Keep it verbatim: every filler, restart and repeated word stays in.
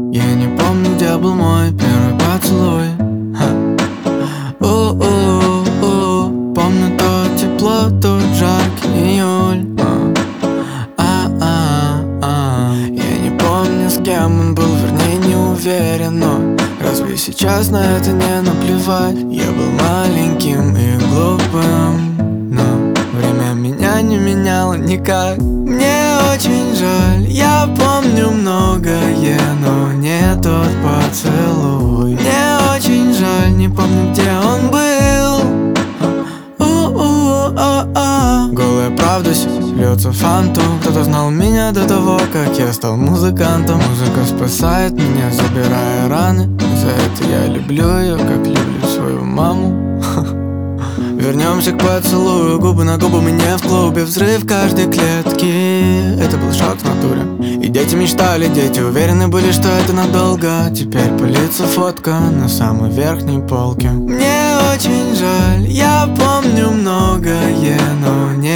Я не помню, где был мой первый поцелуй. О-о-о, помню то тепло, тот жаркий июль. А-а-а, я не помню, с кем он был, вернее не уверен, но разве сейчас на это не наплевать? Я был маленьким и глупым, но время меня не меняло никак. Мне очень жаль, я помню многое, но не тот поцелуй. Мне очень жаль, не помню, где он был. У-у-а-а. Голая правда льется фанту. Кто-то знал меня до того, как я стал музыкантом. Музыка спасает меня, забирая раны. За это я люблю ее, как люблю свою маму. Вернемся к поцелую, губы на губы, мне в клубе. Взрыв каждой клетки, это был шок в натуре. И дети мечтали, дети уверены были, что это надолго. Теперь пылится фотка на самой верхней полке. Мне очень жаль, я помню многое, но не